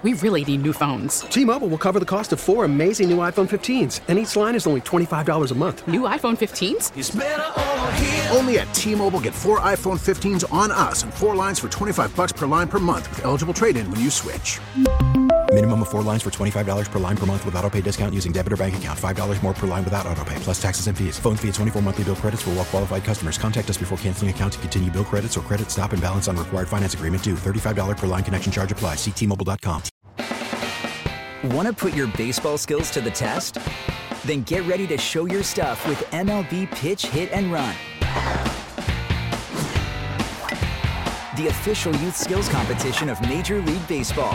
We really need new phones. T-Mobile will cover the cost of 4 amazing new iPhone 15s, and each line is only $25 a month. New iPhone 15s? It's better over here. Only at T-Mobile, get 4 iPhone 15s on us and 4 lines for $25 per line per month with eligible trade-in when you switch. Minimum of 4 lines for $25 per line per month with autopay discount using debit or bank account. $5 more per line without autopay, plus taxes and fees. Phone fee at 24 monthly bill credits for well-qualified customers. Contact us before canceling account to continue bill credits or credit stop and balance on required finance agreement due. $35 per line connection charge applies. See T-Mobile.com. Want to put your baseball skills to the test? Then get ready to show your stuff with MLB Pitch, Hit, and Run. The official youth skills competition of Major League Baseball.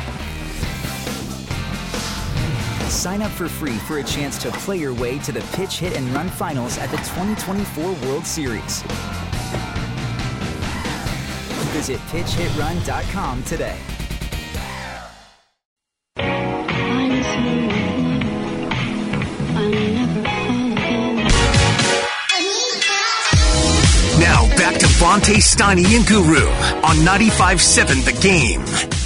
Sign up for free for a chance to play your way to the Pitch, Hit, and Run finals at the 2024 World Series. Visit pitchhitrun.com today. Now back to Vontae Steiny and Guru on 95.7 The Game.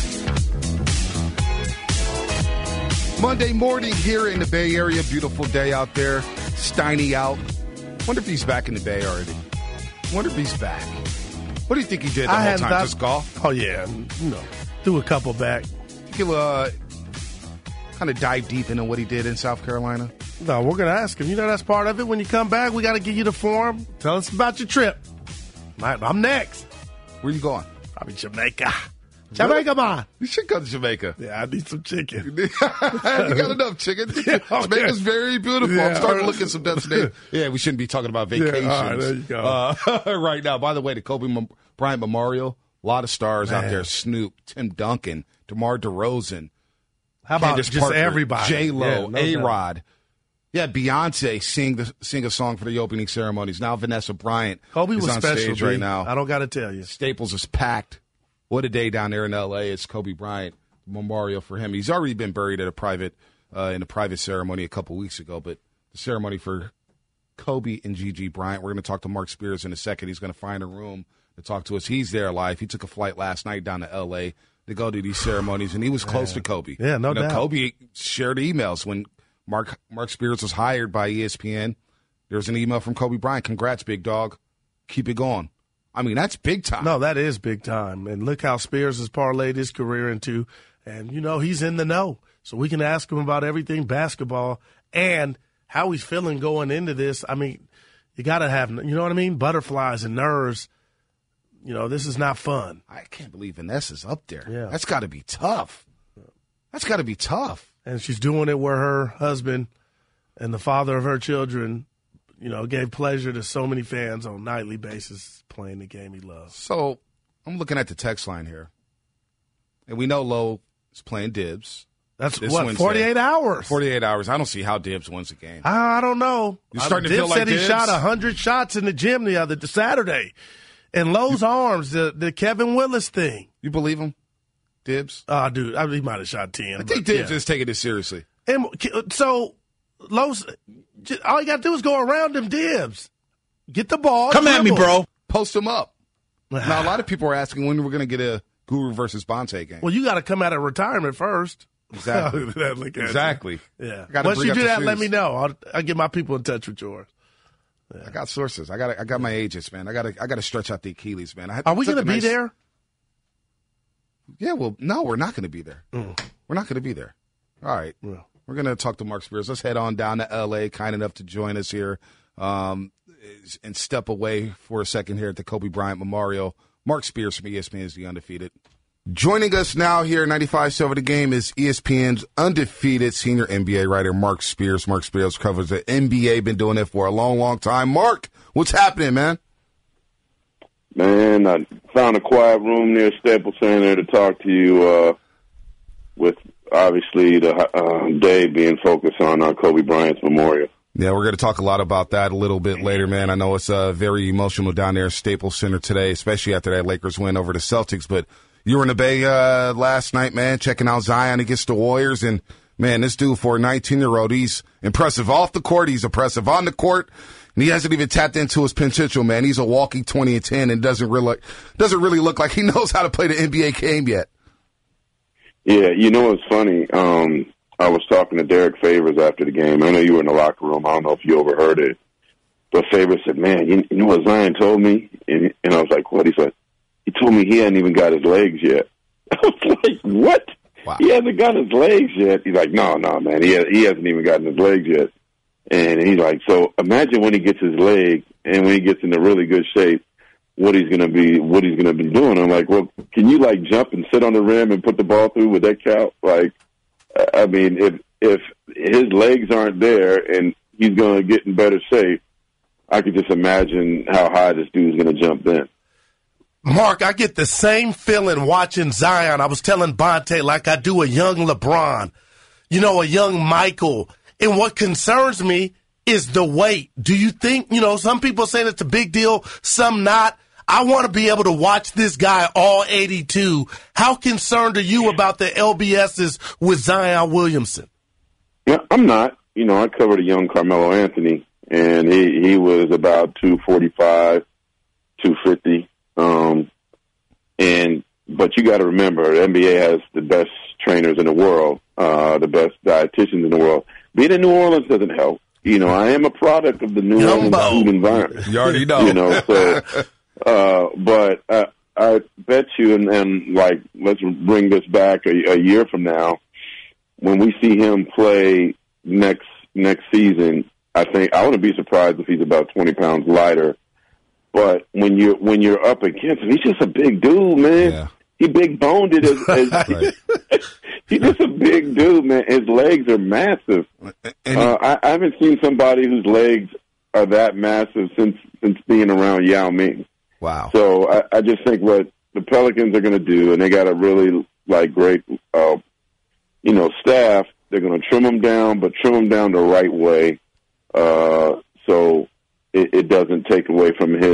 Monday morning here in the Bay Area. Beautiful day out there. Steiny out. Wonder if he's back in the Bay already. Wonder if he's back. What do you think he did the whole time? Just golf? Oh, yeah. Threw a couple back. Think he'll kind of dive deep into what he did in South Carolina? No, we're going to ask him. You know that's part of it. When you come back, we got to give you the form. Tell us about your trip. I'm next. Where you going? Probably Jamaica. Jamaica, man. You should go to Jamaica. Yeah, I need some chicken. You got enough chicken. Jamaica's very beautiful. I'm starting to look at some destinations. Yeah, we shouldn't be talking about vacations. Yeah, all right, there you go. Right now. By the way, the Kobe Bryant Memorial, a lot of stars out there. Snoop, Tim Duncan, DeMar DeRozan. How about Candace just Parker, everybody? J-Lo, Yeah, A-Rod. Yeah, Beyonce sing a song for the opening ceremonies. Now Vanessa Bryant Kobe is was on special, stage right now. I don't got to tell you. Staples is packed. What a day down there in L.A. It's Kobe Bryant memorial for him. He's already been buried at in a private ceremony a couple weeks ago, but the ceremony for Kobe and Gigi Bryant. We're going to talk to Mark Spears in a second. He's going to find a room to talk to us. He's there live. He took a flight last night down to L.A. to go to these ceremonies, and he was close to Kobe. Yeah, no doubt. Kobe shared emails when Mark Spears was hired by ESPN. There was an email from Kobe Bryant. Congrats, big dog. Keep it going. I mean, that's big time. No, that is big time. And look how Spears has parlayed his career into, and, he's in the know. So we can ask him about everything basketball and how he's feeling going into this. I mean, you got to have, you know what I mean? Butterflies and nerves. This is not fun. I can't believe Vanessa's up there. Yeah. That's got to be tough. That's got to be tough. And she's doing it where her husband and the father of her children, gave pleasure to so many fans on a nightly basis playing the game he loves. So I'm looking at the text line here. And we know Lowe is playing dibs. That's this what, Wednesday. 48 hours? 48 hours. I don't see how Dibs wins the game. I don't know. You're starting to feel like said he Dibs? shot 100 shots in the gym the other Saturday. And Lowe's arms, the Kevin Willis thing. You believe him? Dibs? Dude, he might have shot 10. I think Dibs is taking this seriously. And so, Lowe's, all you got to do is go around them Dibs. Get the ball. Come at me, bro. Post him up. Now, a lot of people are asking when we're going to get a Guru versus Bonte game. Well, you got to come out of retirement first. Exactly. Exactly. Yeah. Gotta Once bring you up do the that, shoes. let me know. I'll get my people in touch with yours. Yeah. I got sources. I got my agents, man. I got to stretch out the Achilles, man. Are we going to be there? Yeah. Well, no, we're not going to be there. We're not going to be there. All right. Well. We're going to talk to Mark Spears. Let's head on down to L.A., kind enough to join us here and step away for a second here at the Kobe Bryant Memorial. Mark Spears from ESPN is the Undefeated. Joining us now here at 95.7 The Game is ESPN's undefeated senior NBA writer, Mark Spears. Mark Spears covers the NBA, been doing it for a long, long time. Mark, what's happening, man? Man, I found a quiet room near Staples Center to talk to you with, obviously, the day being focused on Kobe Bryant's memorial. Yeah, we're going to talk a lot about that a little bit later, man. I know it's very emotional down there at Staples Center today, especially after that Lakers win over the Celtics, but you were in the Bay last night, man, checking out Zion against the Warriors. And, man, this dude, for a 19-year-old, he's impressive off the court. He's impressive on the court. And he hasn't even tapped into his potential, man. He's a walking 20-10 and doesn't really look like he knows how to play the NBA game yet. Yeah, you know what's funny? I was talking to Derek Favors after the game. I know you were in the locker room. I don't know if you overheard it. But Favors said, man, you know what Zion told me? And I was like, what? He said, he told me he hadn't even got his legs yet. I was like, what? Wow. He hasn't got his legs yet. He's like, no, man. He hasn't even gotten his legs yet. And he's like, so imagine when he gets his leg and when he gets into really good shape, what he's gonna be doing. I'm like, well, can you like jump and sit on the rim and put the ball through? Would that count? Like, I mean, if his legs aren't there and he's gonna get in better shape, I could just imagine how high this dude's gonna jump then. Mark, I get the same feeling watching Zion. I was telling Bonte like I do a young LeBron, a young Michael. And what concerns me is the weight. Do you think, some people saying it's a big deal, some not. I want to be able to watch this guy all 82. How concerned are you about the LBSs with Zion Williamson? Yeah, I'm not. I covered a young Carmelo Anthony, and he was about 245, 250. But you got to remember, the NBA has the best trainers in the world, the best dietitians in the world. Being in New Orleans doesn't help. I am a product of the New Orleans food environment. You already know. But I bet you, and like, let's bring this back a year from now, when we see him play next season, I think I wouldn't be surprised if he's about 20 pounds lighter. But when you're up against him, he's just a big dude, man. Yeah. He big boned it Right. He's just a big dude, man. His legs are massive. I haven't seen somebody whose legs are that massive since being around Yao Ming. Wow. So I just think what the Pelicans are going to do, and they got a really great, staff. They're going to trim him down, but trim him down the right way, so it doesn't take away from his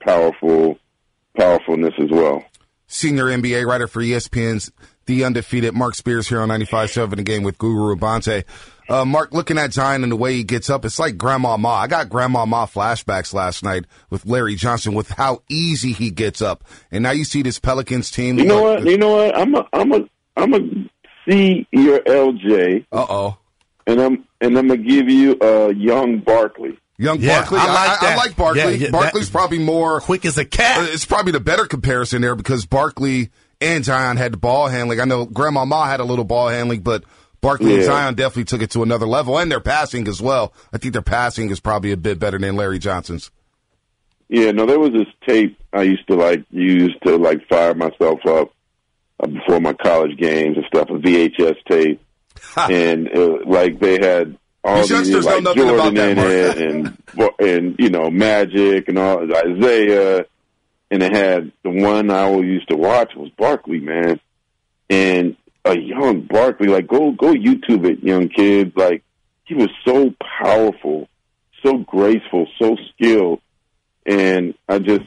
powerfulness as well. Senior NBA writer for ESPN's The Undefeated, Mark Spears here on 95.7 The Game with Guru Abante. Mark, looking at Zion and the way he gets up, it's like Grandma Ma. I got Grandma Ma flashbacks last night with Larry Johnson with how easy he gets up. And now you see this Pelicans team. You know what? I'm a see your LJ. Uh-oh. And I'm gonna give you young Barkley. Barkley. I like Barkley. Yeah, Barkley's probably more quick as a cat. It's probably the better comparison there because Barkley and Zion had the ball handling. I know Grandma Ma had a little ball handling, but Barkley and Zion definitely took it to another level, and their passing as well. I think their passing is probably a bit better than Larry Johnson's. Yeah, no, there was this tape I used to use to fire myself up before my college games and stuff, a VHS tape, and they had all these Jordan in it, and Magic and all Isaiah, and it had the one I always used to watch was Barkley, man, and a young Barkley, go YouTube it, young kids, he was so powerful, so graceful, so skilled, and I just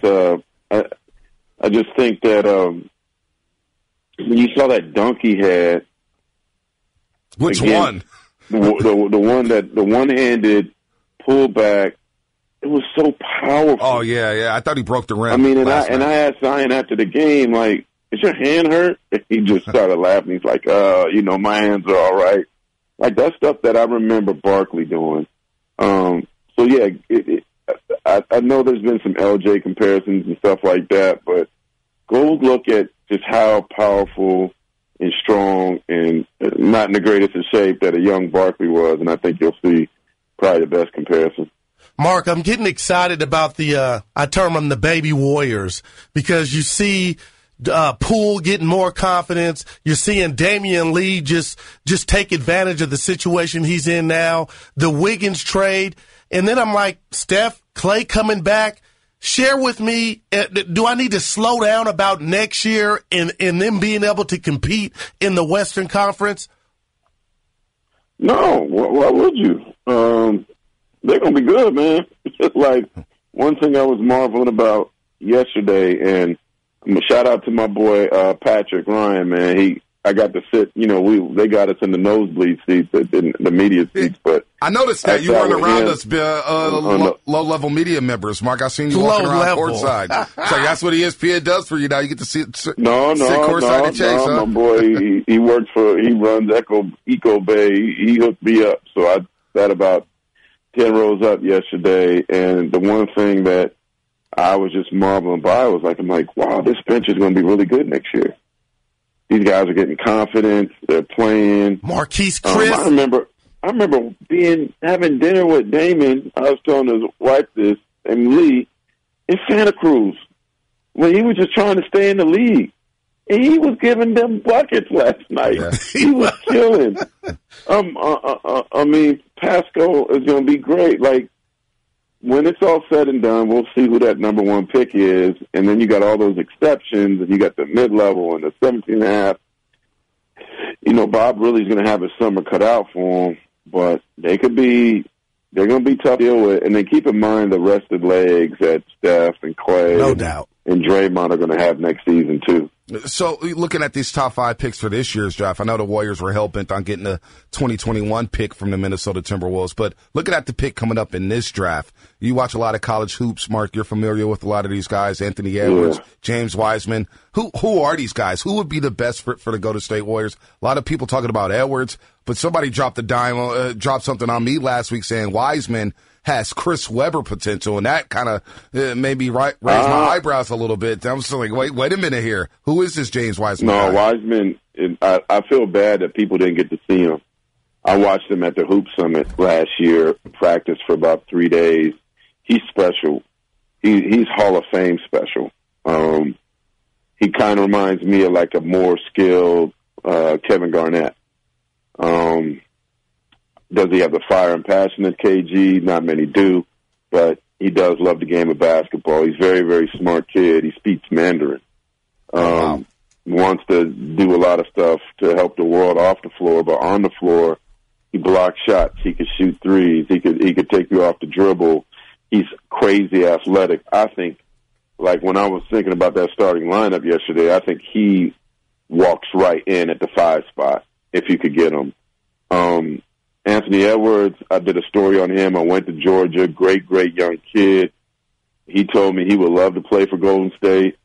think that when you saw that dunk he had, which one? The one-handed pullback, it was so powerful. Oh yeah. I thought he broke the rim. I mean, I asked Zion after the game, is your hand hurt? He just started laughing. He's like, my hands are all right. That's stuff that I remember Barkley doing. I know there's been some LJ comparisons and stuff like that, but go look at just how powerful and strong and not in the greatest of shape that a young Barkley was, and I think you'll see probably the best comparison. Mark, I'm getting excited about I term them the baby warriors, because you see Poole getting more confidence. You're seeing Damian Lee just take advantage of the situation he's in now, the Wiggins trade. And then I'm like, Steph, Clay coming back. Share with me, do I need to slow down about next year and them being able to compete in the Western Conference? No, why would you? They're going to be good, man. One thing I was marveling about yesterday, and I'm a shout out to my boy Patrick Ryan, man. I got to sit, they got us in the nosebleed seats, in the media seats, but I noticed that you weren't around us, low-level media members, Mark. I seen you walking around courtside. So that's what ESPN does for you now. You get to sit courtside and chase, huh? My boy, he runs Eco Bay. He hooked me up. So I sat about 10 rows up yesterday, and the one thing that I was just marveling by was I'm like, wow, this bench is going to be really good next year. These guys are getting confidence. They're playing. Marquise Chris. I remember having dinner with Damon. I was telling his wife this, and Lee, in Santa Cruz, when he was just trying to stay in the league. And he was giving them buckets last night. Yeah. He was killing. I mean, Pascal is going to be great. Like, when it's all said and done, we'll see who that number one pick is. And then you got all those exceptions, and you got the mid-level and the 17.5. You know, Bob really is going to have his summer cut out for him, but they're going to be tough to deal with. And then keep in mind the rested legs that Steph and Clay and Draymond are going to have next season, too. So, looking at these top 5 picks for this year's draft, I know the Warriors were hell-bent on getting a 2021 pick from the Minnesota Timberwolves, but looking at the pick coming up in this draft, you watch a lot of college hoops, Mark. You're familiar with a lot of these guys, Anthony Edwards, James Wiseman. Who are these guys? Who would be the best for the Golden State Warriors? A lot of people talking about Edwards, but somebody dropped dropped something on me last week saying Wiseman has Chris Webber potential, and that kind of made me raise my eyebrows a little bit. I'm still like, wait a minute here. Who is this James Wiseman guy? Wiseman, I feel bad that people didn't get to see him. I watched him at the Hoop Summit last year, practice for about 3 days. He's special. He's Hall of Fame special. He kind of reminds me of like a more skilled Kevin Garnett. Does he have the fire and passion at KG? Not many do, but he does love the game of basketball. He's a very, very smart kid. He speaks Mandarin. Wants to do a lot of stuff to help the world off the floor, but on the floor, he blocks shots. He could shoot threes. He could take you off the dribble. He's crazy athletic. I think, like when I was thinking about that starting lineup yesterday, I think he walks right in at the 5 spot if you could get him. Anthony Edwards, I did a story on him. I went to Georgia, great young kid. He told me he would love to play for Golden State.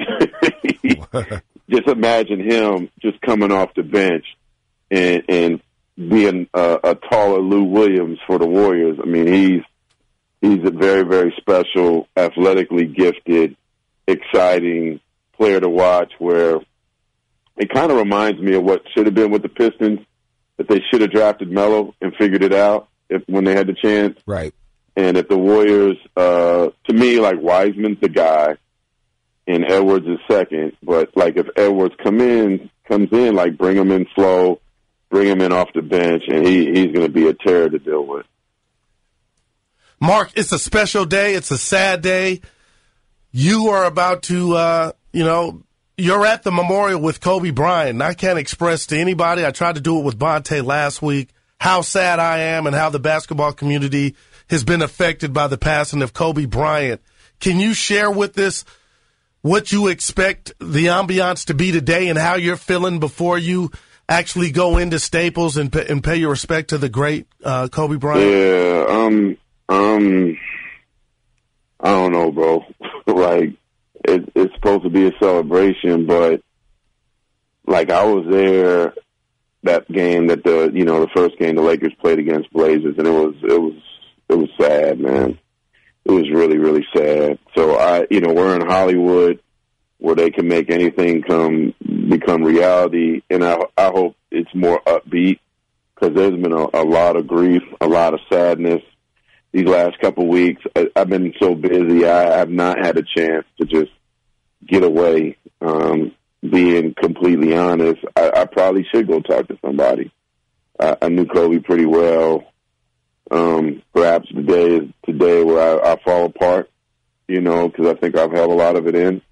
Just imagine him just coming off the bench and being a taller Lou Williams for the Warriors. I mean, he's a very, very special, athletically gifted, exciting player to watch, where it kind of reminds me of what should have been with the Pistons, that they should have drafted Melo and figured it out when they had the chance. Right. And if the Warriors, to me, like Wiseman's the guy and Edwards is second. But like if Edwards comes in, like bring him in slow, bring him in off the bench, and he's going to be a terror to deal with. Mark, it's a special day. It's a sad day. You are about to, you're at the memorial with Kobe Bryant. And I can't express to anybody, I tried to do it with Bonte last week, how sad I am and how the basketball community has been affected by the passing of Kobe Bryant. Can you share with us what you expect the ambiance to be today and how you're feeling before you actually go into Staples and pay your respect to the great Kobe Bryant? Yeah, I don't know, bro. Like, it's supposed to be a celebration, but like I was there that game that the first game the Lakers played against Blazers, and it was sad, man. It was really, really sad. So we're in Hollywood where they can make anything become reality, and I hope it's more upbeat, because there's been a lot of grief, a lot of sadness these last couple of weeks. I've been so busy, I have not had a chance to just get away. Being completely honest, I probably should go talk to somebody. I knew Kobe pretty well. Perhaps today is today where I fall apart, because I think I've held a lot of it in.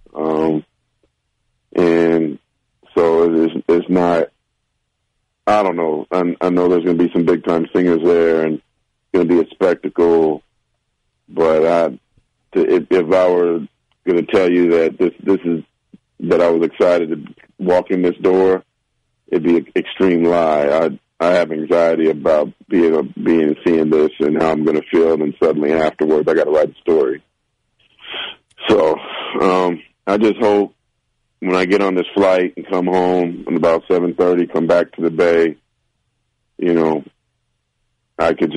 And so it's not, I don't know. I know there's going to be some big time singers there, and it's going to be a spectacle. But if I were going to tell you that this is, that I was excited to walk in this door, it'd be an extreme lie. I have anxiety about seeing this and how I'm going to feel, and suddenly afterwards I got to write a story. So I just hope when I get on this flight and come home at about 7:30, come back to the Bay, I could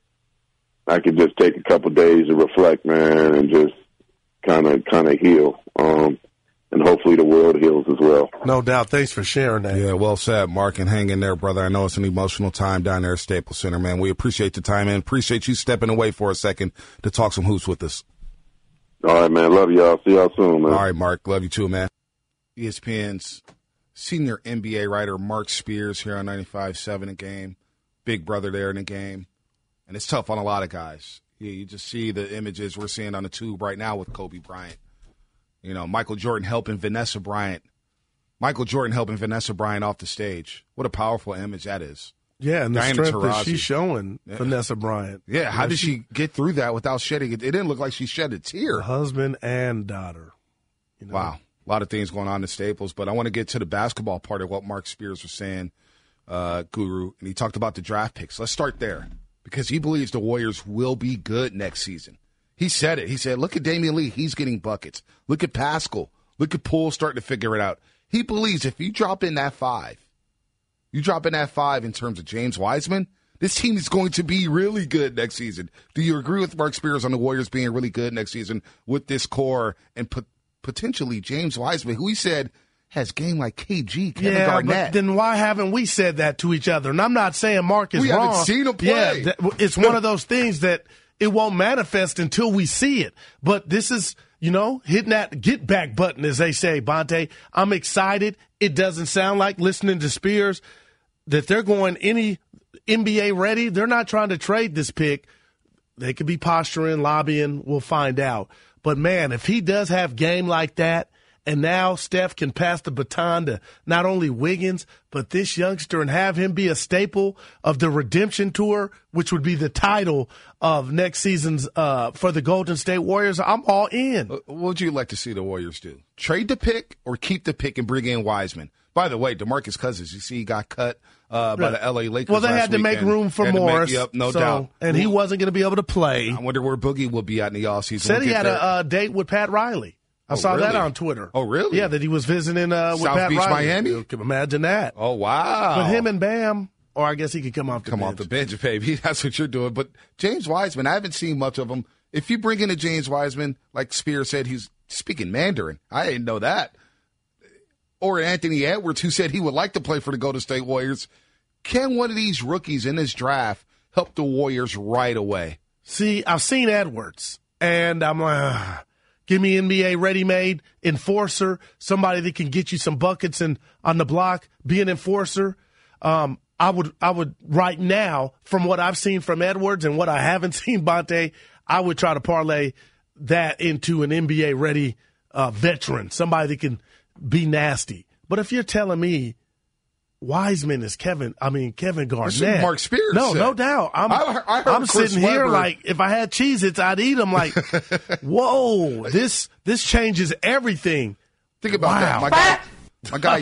just take a couple days to reflect, man, and just kind of heal. And hopefully the world heals as well. No doubt. Thanks for sharing that. Yeah, well said, Mark, and hang in there, brother. I know it's an emotional time down there at Staples Center, man. We appreciate the time and appreciate you stepping away for a second to talk some hoops with us. All right, man. Love y'all. See y'all soon, man. All right, Mark. Love you too, man. ESPN's senior NBA writer Mark Spears here on 95.7 A Game. Big brother there in the game. And it's tough on a lot of guys. You just see the images we're seeing on the tube right now with Kobe Bryant. Michael Jordan helping Vanessa Bryant. Michael Jordan helping Vanessa Bryant off the stage. What a powerful image that is. Yeah, and the Diana strength that Taurasi. she's showing Vanessa Bryant. Yeah, how did she get through that without shedding it? It didn't look like she shed a tear. Husband and daughter. Wow. A lot of things going on in Staples, but I want to get to the basketball part of what Mark Spears was saying, Guru, and he talked about the draft picks. Let's start there because he believes the Warriors will be good next season. He said it. He said, look at Damian Lee. He's getting buckets. Look at Pascal. Look at Poole starting to figure it out. He believes if you drop in that five in terms of James Wiseman, this team is going to be really good next season. Do you agree with Mark Spears on the Warriors being really good next season with this core and potentially James Wiseman, who he said has game like KG, Kevin Garnett? But then why haven't we said that to each other? And I'm not saying Mark is wrong. We haven't seen him play. Yeah, it's one of those things that it won't manifest until we see it. But this is, hitting that get back button, as they say, Bonte. I'm excited. It doesn't sound like, listening to Spears, that they're going any NBA ready. They're not trying to trade this pick. They could be posturing, lobbying. We'll find out. But, man, if he does have game like that, and now Steph can pass the baton to not only Wiggins, but this youngster and have him be a staple of the redemption tour, which would be the title of next season's for the Golden State Warriors, I'm all in. What would you like to see the Warriors do? Trade the pick or keep the pick and bring in Wiseman? By the way, DeMarcus Cousins, you see he got cut by the L.A. Lakers. Well, they last had to make weekend. room for Morris. No doubt. And he wasn't going to be able to play. I wonder where Boogie will be at in the offseason. Said he had a date with Pat Riley. I saw that on Twitter. Oh, really? Yeah, that he was visiting with South Pat Beach, Riley. Miami? You can imagine that. Oh, wow. But him and Bam, or I guess he could come off the bench, baby. That's what you're doing. But James Wiseman, I haven't seen much of him. If you bring in a James Wiseman, like Spears said, he's speaking Mandarin. I didn't know that. Or Anthony Edwards, who said he would like to play for the Golden State Warriors. Can one of these rookies in this draft help the Warriors right away? See, I've seen Edwards, and I'm like, give me NBA ready-made enforcer, somebody that can get you some buckets and on the block, be an enforcer. I would right now, from what I've seen from Edwards and what I haven't seen, Bonte, I would try to parlay that into an NBA ready veteran, somebody that can be nasty. But if you're telling me Wiseman is Kevin Garnett. Mark Spears. No doubt. I'm sitting here like, if I had Cheez-Its, I'd eat them like, whoa, this changes everything. Think about that. My guy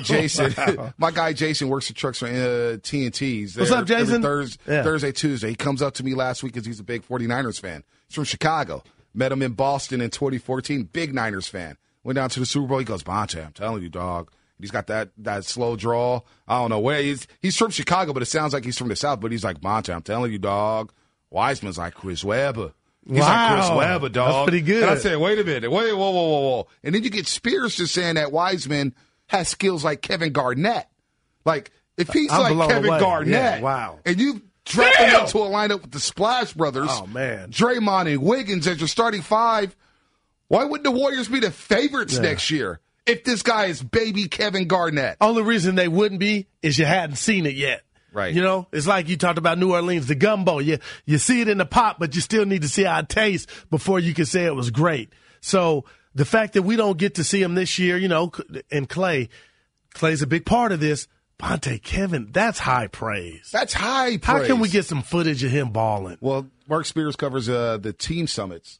Jason works the trucks for TNT's. What's up, Jason? Thursday, Tuesday. He comes up to me last week because he's a big 49ers fan. He's from Chicago. Met him in Boston in 2014. Big Niners fan. Went down to the Super Bowl. He goes, Bonte, I'm telling you, dog. He's got that slow draw. I don't know where he's from Chicago, but it sounds like he's from the South. But he's like, Bonte, I'm telling you, dog. Wiseman's like Chris Webber. He's like Chris Webber, dog. That's pretty good. And I said, wait a minute. Whoa. And then you get Spears just saying that Wiseman has skills like Kevin Garnett. Like, if he's like Kevin Garnett, and you drop him into a lineup with the Splash Brothers, Draymond and Wiggins as your starting five, why wouldn't the Warriors be the favorites next year? If this guy is baby Kevin Garnett. Only reason they wouldn't be is you hadn't seen it yet. Right. You know, it's like you talked about New Orleans, the gumbo. You see it in the pot, but you still need to see how it tastes before you can say it was great. So the fact that we don't get to see him this year, you know, and Clay's a big part of this. Bonte, Kevin, that's high praise. That's high praise. How can we get some footage of him balling? Well, Mark Spears covers the team summits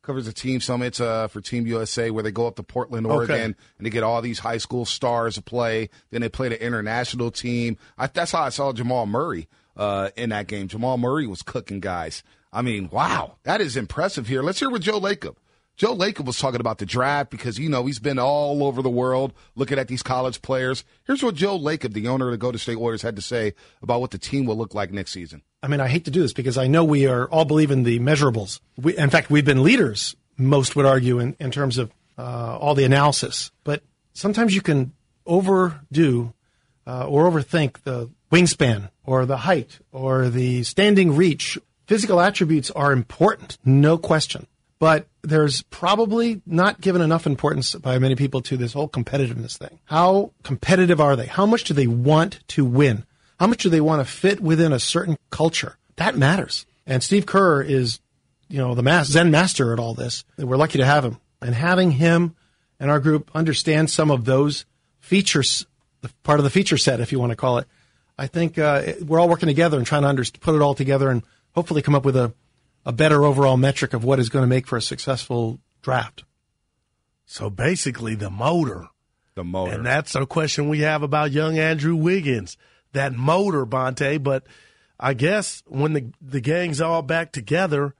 covers the team summits for Team USA where they go up to Portland, Oregon, and they get all these high school stars to play. Then they play the international team. That's how I saw Jamal Murray in that game. Jamal Murray was cooking guys. I mean, wow, that is impressive here. Let's hear what Joe Lacob. Joe Lacob was talking about the draft because, he's been all over the world looking at these college players. Here's what Joe Lacob, the owner of the Golden State Warriors, had to say about what the team will look like next season. I mean, I hate to do this because I know we are all believe in the measurables. In fact, we've been leaders, most would argue, in terms of all the analysis. But sometimes you can overdo or overthink the wingspan or the height or the standing reach. Physical attributes are important, no question. But there's probably not given enough importance by many people to this whole competitiveness thing. How competitive are they? How much do they want to win? How much do they want to fit within a certain culture? That matters. And Steve Kerr is, the Zen master at all this. We're lucky to have him. And having him and our group understand some of those features, part of the feature set, if you want to call it, I think we're all working together and trying to put it all together and hopefully come up with a better overall metric of what is going to make for a successful draft. So basically the motor. The motor. And that's a question we have about young Andrew Wiggins. That motor, Bonte. But I guess when the gang's all back together,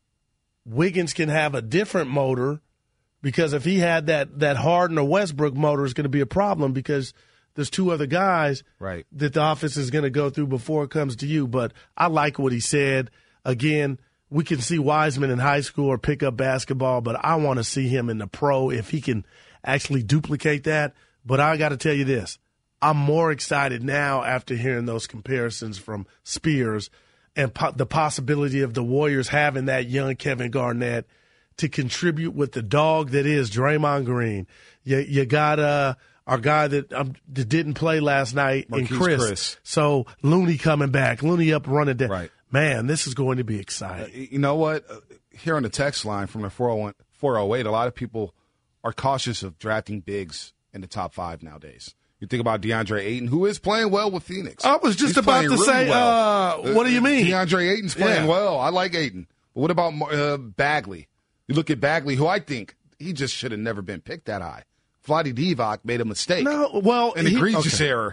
Wiggins can have a different motor because if he had that Harden or Westbrook motor, it's going to be a problem because there's two other guys that the offense is going to go through before it comes to you. But I like what he said. Again, we can see Wiseman in high school or pick up basketball, but I want to see him in the pro if he can actually duplicate that. But I got to tell you this. I'm more excited now after hearing those comparisons from Spears and the possibility of the Warriors having that young Kevin Garnett to contribute with the dog that is Draymond Green. You got our guy that didn't play last night in Chris. So Looney coming back, Looney up running down. Right. Man, this is going to be exciting. You know what? Here on the text line from the 408, a lot of people are cautious of drafting bigs in the top 5 nowadays. You think about DeAndre Ayton, who is playing well with Phoenix. I was just about to say, what do you mean? DeAndre Ayton's playing well. I like Ayton. But what about Bagley? You look at Bagley, who I think he just should have never been picked that high. Vlade Divac made a mistake. No, well, an egregious error.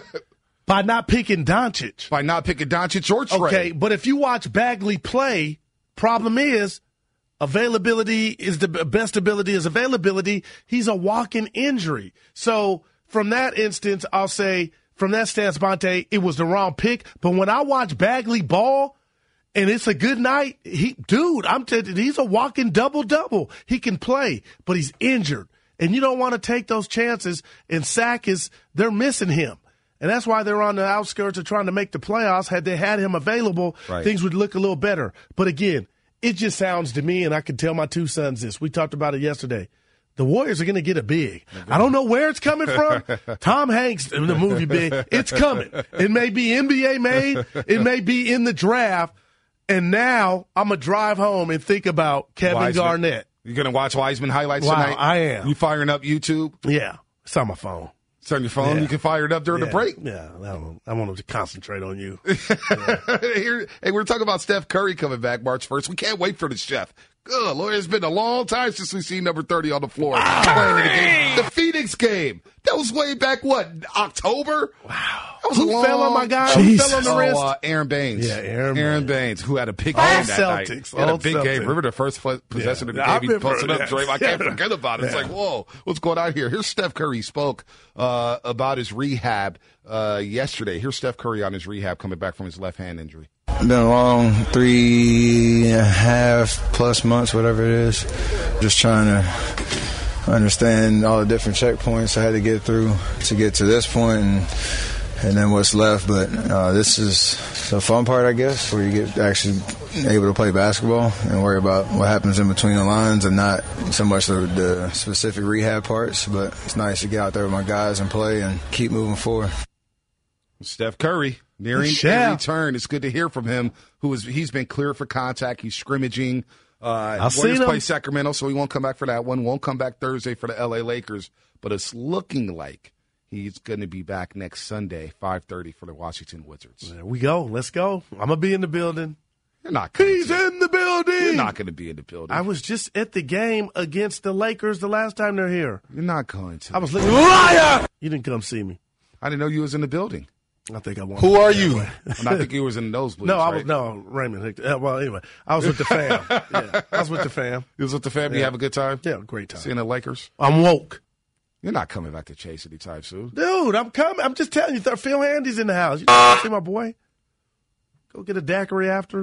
By not picking Doncic. By not picking Doncic or Trey. Okay, but if you watch Bagley play, problem is availability is the best ability is availability. He's a walking injury. So from that instance, I'll say from that stance, Bonte, it was the wrong pick. But when I watch Bagley ball and it's a good night, I'm telling you, he's a walking double-double. He can play, but he's injured. And you don't want to take those chances, and they're missing him. And that's why they're on the outskirts of trying to make the playoffs. Had they had him available, things would look a little better. But again, it just sounds to me, and I can tell my two sons this. We talked about it yesterday. The Warriors are going to get a big. I don't know where it's coming from. Tom Hanks in the movie Big. It's coming. It may be NBA made. It may be in the draft. And now I'm going to drive home and think about Kevin Garnett. You're going to watch Wiseman highlights Wow, tonight? I am. You firing up YouTube? Yeah. It's on my phone. It's on your phone? Yeah. You can fire it up during the break? Yeah. I want to concentrate on you. Hey, we're talking about Steph Curry coming back March 1st. We can't wait for the chef. Good Lord, it's been a long time since we've seen number 30 on the floor. Playing in the game. The Phoenix game. That was way back, October? Wow. That was Who fell on my guy? Jesus. Who fell on the wrist? Aaron Baines. Yeah, Aaron Baines, who had a big game that Celtics. night. He had a big Celtics. game. Remember the first possession of the game? He posted up Draymond. I can't forget about it. It's like, whoa, what's going on here? Here's Steph Curry. He spoke about his rehab yesterday. Here's Steph Curry on his rehab coming back from his left hand injury. Been a long 3.5+ months, whatever it is. Just trying to understand all the different checkpoints I had to get through to get to this point and then what's left. But this is the fun part, I guess, where you get actually able to play basketball and worry about what happens in between the lines and not so much the specific rehab parts. But it's nice to get out there with my guys and play and keep moving forward. Steph Curry nearing a return. It's good to hear from him. He's been cleared for contact. He's scrimmaging. Warriors play Sacramento, so he won't come back for that one. Won't come back Thursday for the L.A. Lakers. But it's looking like he's going to be back next Sunday, 5:30 for the Washington Wizards. There we go. Let's go. I'm going to be in the building. You're not coming. He's in the building. You're not going to be in the building. I was just at the game against the Lakers the last time they're here. You're not going to. I was looking. Liar! You didn't come see me. I didn't know you was in the building. I think I won. Who are you? And I think you was in the nosebleeds. No, right? Raymond. Well, anyway, I was with the fam. Yeah, I was with the fam. You was with the fam. You have a good time. Yeah, great time. Seeing the Lakers. I'm woke. You're not coming back to Chase anytime soon. Dude, I'm coming. I'm just telling you, Phil Handy's in the house. You see my boy? Go get a daiquiri after.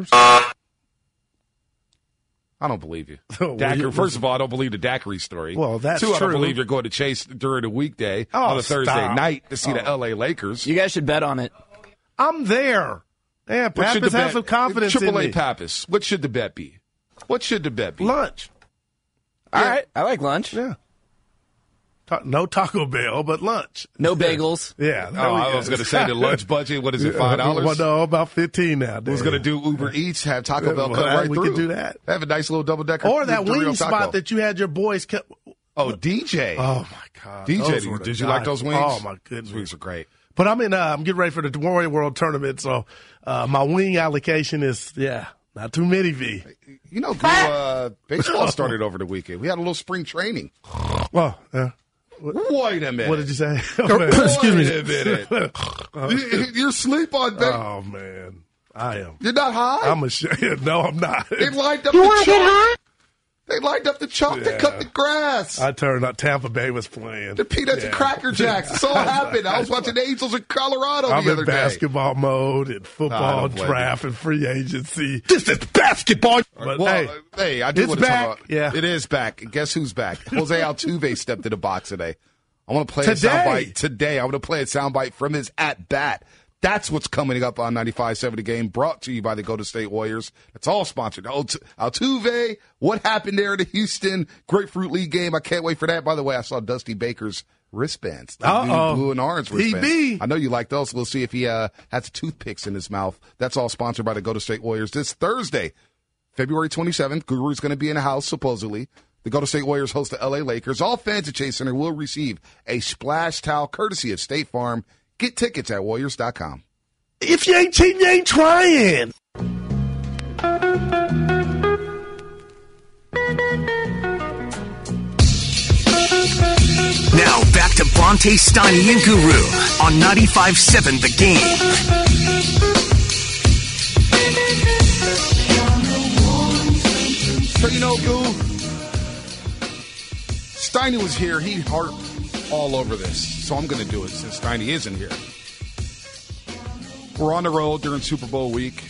I don't believe you. Well, First of all, I don't believe the daiquiri story. Well, that's Two, I don't true. believe you're going to Chase during the weekday on a Thursday night to see the L.A. Lakers. You guys should bet on it. I'm there. Yeah, Pappas has some confidence in Triple me. A Pappas. What should the bet be? Lunch. All right. I like lunch. Yeah. No Taco Bell, but lunch. No bagels. Yeah. I was going to say the lunch budget. What is it, $5? Well, no, about 15 now. Who's going to do Uber Eats, have Taco Bell come right we through? could do that. Have a nice little double-decker. Or that Dorito wing taco. spot that you had your boys Oh, DJ. Oh, my God. DJ, did you like those wings? Oh, my goodness. Those wings are great. But I'm getting ready for the Warrior World Tournament, so my wing allocation is, not too many, V. You know, baseball started over the weekend. We had a little spring training. Well, Wait a minute. What did you say? Excuse me. Wait a minute. You're asleep on base. Oh, man. I am. You're not high? No, I'm not. They lined up the chalk. They lined up the chalk to cut the grass. I turned out Tampa Bay was playing. The Peanuts and Cracker Jacks. This all happened. I was watching the Angels in Colorado the other day. I'm in basketball mode and football draft and free agency. This is basketball. But hey, I do it's want to back. talk about. Yeah. It is back. And guess who's back? Jose Altuve stepped in the box today. I want to play Today? a soundbite today. I want to play a soundbite from his at-bat. That's what's coming up on 95.7 The Game, brought to you by the Golden State Warriors. It's all sponsored. Altuve, what happened there in the Houston Grapefruit League game? I can't wait for that. By the way, I saw Dusty Baker's wristbands. The new blue and orange wristbands. I know you like those. We'll see if he has toothpicks in his mouth. That's all sponsored by the Golden State Warriors. This Thursday, February 27th, Guru's going to be in the house, supposedly. The Golden State Warriors host the L.A. Lakers. All fans at Chase Center will receive a splash towel courtesy of State Farm. Get tickets at Warriors.com. If you ain't cheating, you ain't trying. Now back to Bonte, Steiny, and Guru on 95.7 The Game. So, Goo, Steiny was here. He harped all over this. So I'm going to do it since Steiny isn't here. We're on the road during Super Bowl week.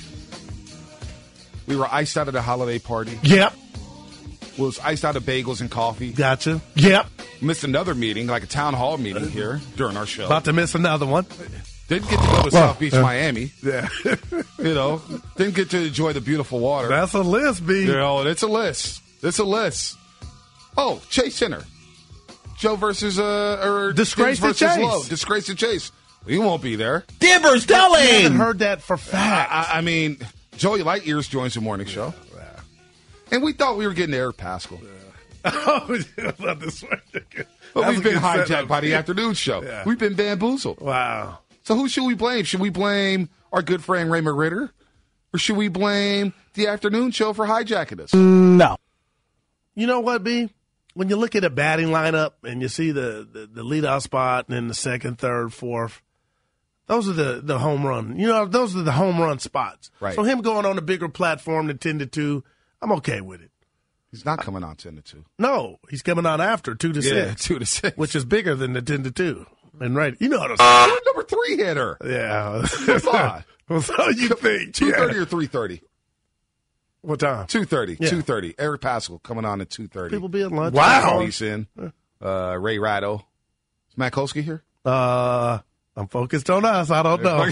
We were iced out of the holiday party. Yep. Was iced out of bagels and coffee. Gotcha. Yep. Missed another meeting, like a town hall meeting here during our show. About to miss another one. Didn't get to go to South Beach, Miami. Yeah. Didn't get to enjoy the beautiful water. That's a list, B. It's a list. It's a list. Oh, Chase Center. Joe versus Disgrace to Chase. Lowe. Disgrace to Chase. We won't be there. Dibbers Deli. I haven't heard that for fact. I mean, Joey Lightyears joins the morning show. And we thought we were getting Eric Pascal. Oh, yeah, not this way. But we've been hijacked by the afternoon show. Yeah. We've been bamboozled. Wow. So who should we blame? Should we blame our good friend Raymond Ritter? Or should we blame the afternoon show for hijacking us? No. You know what, B? When you look at a batting lineup and you see the leadoff spot and then the second, third, fourth, those are the home run. Those are the home run spots. Right. So him going on a bigger platform than 10-2, I'm okay with it. He's not coming on 10-2. No, he's coming on after 2-6. Yeah, 2-6. Which is bigger than the 10-2. And right, you know how to You're a number 3 hitter. Yeah. Come on. Well, so you think. 2:30 or 3:30? What time? 2:30. Yeah. 2:30. Eric Pascal coming on at 2:30. People be at lunch. Wow. He's in. Ray Ratto. Is Matt Kolsky here? I'm focused on us. I don't know.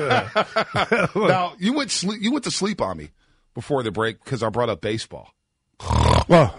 Now, you went to sleep on me before the break because I brought up baseball. Well,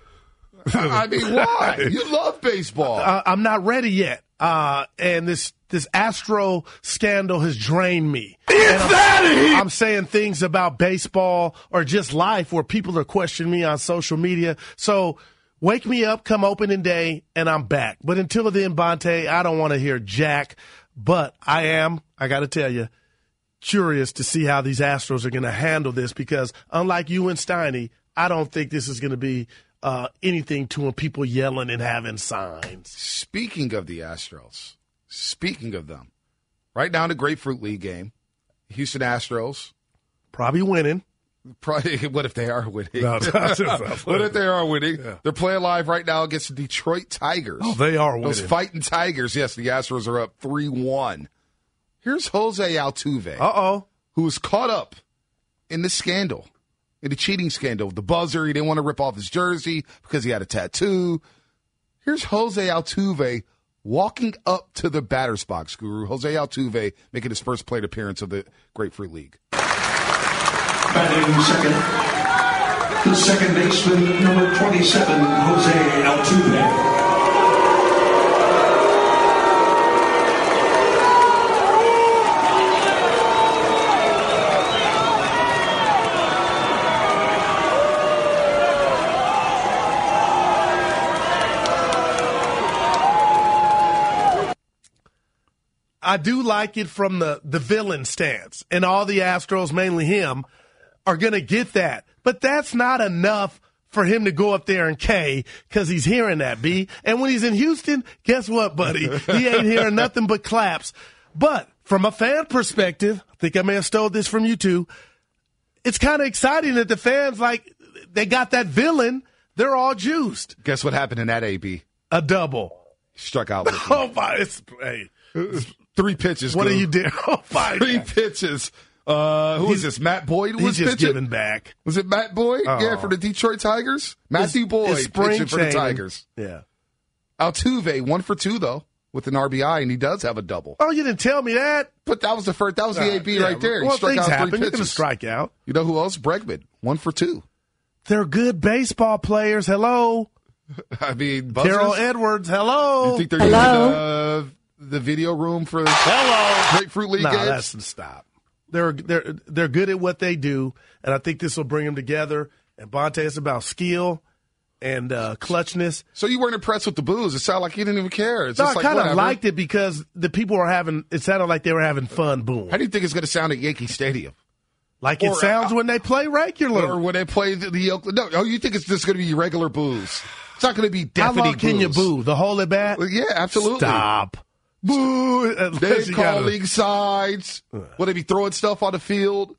I mean, why? You love baseball. I'm not ready yet. And this Astro scandal has drained me. I'm saying things about baseball or just life where people are questioning me on social media. So wake me up come opening day and I'm back. But until then, Bonte, I don't want to hear jack. But I got to tell you, curious to see how these Astros are going to handle this because unlike you and Steiny, I don't think this is going to be anything to them, people yelling and having signs. Speaking of the Astros, speaking of them, right now in the Grapefruit League game, Houston Astros. Probably winning. Probably. What if they are winning? No, what if they are winning? Yeah. They're playing live right now against the Detroit Tigers. Oh, they are winning. Those fighting Tigers. Yes, the Astros are up 3-1. Here's Jose Altuve. Who was caught up in the scandal, in the cheating scandal. The buzzer, he didn't want to rip off his jersey because he had a tattoo. Here's Jose Altuve walking up to the batter's box, Guru. Jose Altuve making his first plate appearance of the Grapefruit League. Batting second, the second baseman, number 27, Jose Altuve. I do like it from the villain stance, and all the Astros, mainly him, are going to get that. But that's not enough for him to go up there and K because he's hearing that, B. And when he's in Houston, guess what, buddy? He ain't hearing nothing but claps. But from a fan perspective, I think I may have stole this from you two, it's kind of exciting that the fans, like, they got that villain. They're all juiced. Guess what happened in that, AB? A double. Struck out. Oh, my. Hey. 3 pitches. What are you doing? Oh, my 3 pitches. Who is this? Matt Boyd was he's just pitching? giving back. Was it Matt Boyd? Yeah, for the Detroit Tigers? Matthew Boyd pitching for the Tigers. Yeah. Altuve, 1 for 2, though, with an RBI, and he does have a double. Oh, you didn't tell me that. But that was the first. That was the AB right there. Well, he struck things out happen. 3 You're pitches. going to strike out. You know who else? Bregman, 1 for 2. They're good baseball players. Hello. I mean, buzzers? Carol Edwards. Hello. You think they're using the video room for the Grapefruit League games? That's stop. They're good at what they do, and I think this will bring them together. And Bonte, it's about skill and clutchness. So you weren't impressed with the boos? It sounded like you didn't even care. It's No, just I kind of whatever. liked it because the people were having. It sounded like they were having fun. Boom. How do you think it's going to sound at Yankee Stadium? Like it sounds when they play regular. Or when they play the Oakland. No, oh, you think it's just going to be regular boos? It's not going to be deafening. How long can you boos. boo? The whole at bat? Yeah, absolutely. Stop. Boo. They calling sides. Will they be throwing stuff on the field?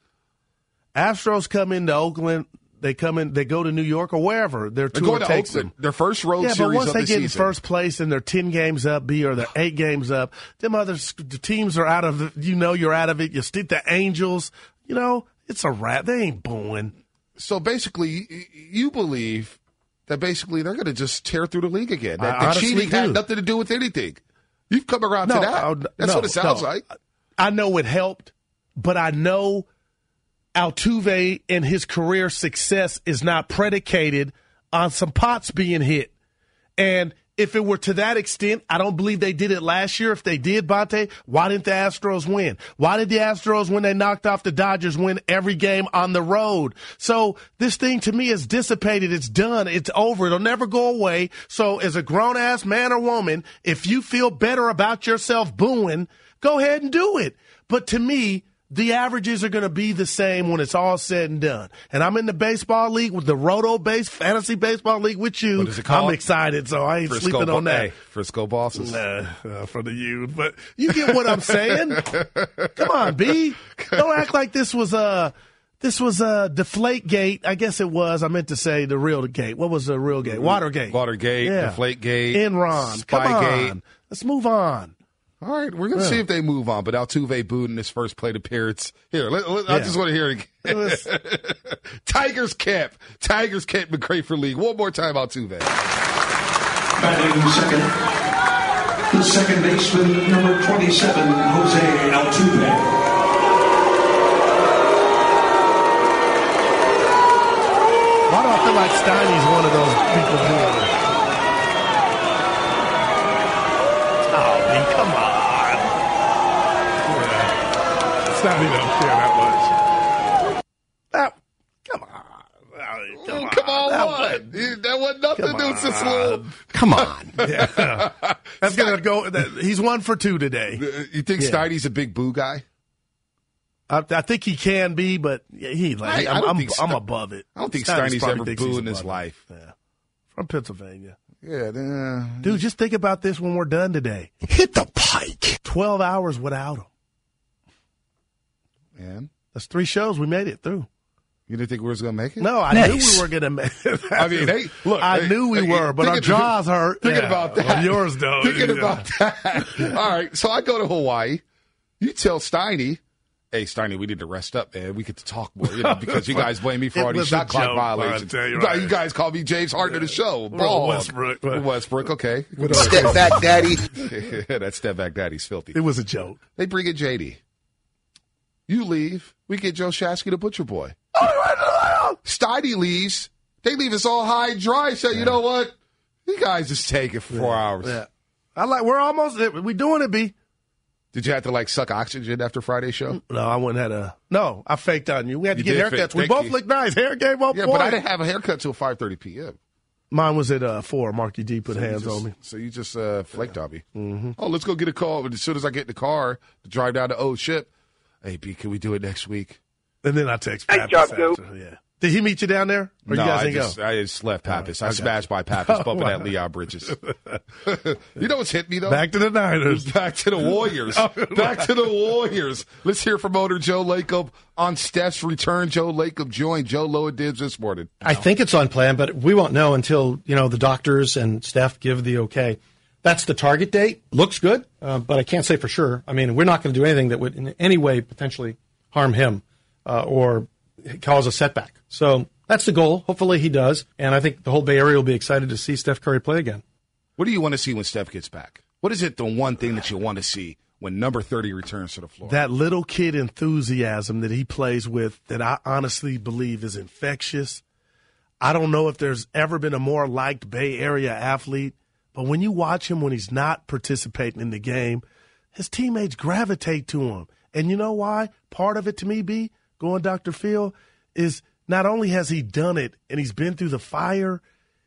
Astros come into Oakland. They come in. They go to New York or wherever. Their They're tour going to takes Oakland. them. Their first road Yeah, series but once of they the get in season. first place and they're 10 games up, B, or they're 8 games up, them other teams are out of it. You know you're out of it. You stick the Angels. You know, it's a wrap. They ain't booing. So basically, you believe that basically they're going to just tear through the league again. That I the honestly cheating had do. nothing to do with anything. You've come around to that. That's what it sounds like. I know it helped, but I know Altuve and his career success is not predicated on some pots being hit. And if it were to that extent, I don't believe they did it last year. If they did, Bonte, why didn't the Astros win? Why did the Astros, when they knocked off the Dodgers, win every game on the road? So this thing to me is dissipated. It's done. It's over. It'll never go away. So as a grown-ass man or woman, if you feel better about yourself booing, go ahead and do it. But to me, the averages are going to be the same when it's all said and done. And I'm in the baseball league with the Roto-based fantasy baseball league with you. What is it called? I'm excited, so I ain't Frisco sleeping on that. Hey, Frisco Bosses. For the youth. But you get what I'm saying. Come on, B. Don't act like this was a Deflate Gate. I guess it was. I meant to say the real gate. What was the real gate? Watergate. Deflate Gate. Enron. Come on. Spygate. Let's move on. All right, we're going to see if they move on. But Altuve booed in his first plate appearance. Here, I just want to hear it again. Tigers camp. The Grapefruit League. One more time, Altuve. Batting second, the second baseman, number 27, Jose Altuve. Why do I feel like Steiny's one of those people doing it? Oh, man, come on. Yeah. Steiny don't care that much. Come on. Come on, what? That wasn't nothing. It was just a little. Come on. Yeah. That's going to go. He's 1 for 2 today. You think Steiny's a big boo guy? I think he can be, but I'm above it. I don't think Steiny's ever booed in his life. Yeah. From Pennsylvania. Yeah. Dude, just think about this when we're done today. Hit the pike. 12 hours without him. Man. That's 3 shows we made it through. You didn't think we were going to make it? No, I knew we were going to make it. I knew we were, but our jaws hurt. Thinking about that. Well, yours don't. Thinking about that. All right, so I go to Hawaii. You tell Steiny, hey, Steiny, we need to rest up, man. We get to talk more, because you guys blame me for all these shot clock violations. You guys call me James Harden of the show. Westbrook, okay. Step back, daddy. That step back daddy's filthy. It was a joke. They bring in JD. You leave. We get Joe Shasky, the butcher boy. Steiny leaves. They leave us all high and dry. So you know what? You guys just take it for 4 hours. Yeah. We're almost. We doing it, B. Did you have to suck oxygen after Friday's show? No, I wouldn't have to. No, I faked on you. We had to get haircuts. We both looked nice. Hair game on point. Yeah, but I didn't have a haircut till 5:30 p.m. Mine was at 4. Marky D put hands on me. So you just flaked on me. Mm-hmm. Oh, let's go get a call. But as soon as I get in the car to drive down to Old Ship, hey, B, can we do it next week? And then I text Pappas after. Yeah. Did he meet you down there? Or no, you guys I just left Pappas. I smashed by Pappas, bumping at Leon Bridges. You know what's hit me, though? Back to the Niners. Back to the Warriors. Back to the Warriors. Let's hear from owner Joe Lacob on Steph's return. Joe Lacob joined Joe Low and Dibs this morning. I think it's on plan, but we won't know until, the doctors and Steph give the okay. That's the target date. Looks good, but I can't say for sure. I mean, we're not going to do anything that would in any way potentially harm him or cause a setback. So that's the goal. Hopefully he does. And I think the whole Bay Area will be excited to see Steph Curry play again. What do you want to see when Steph gets back? What is it, the one thing that you want to see when number 30 returns to the floor? That little kid enthusiasm that he plays with that I honestly believe is infectious. I don't know if there's ever been a more liked Bay Area athlete, but when you watch him when he's not participating in the game, his teammates gravitate to him. And you know why? Part of it to me, B, going Dr. Phil, is not only has he done it and he's been through the fire,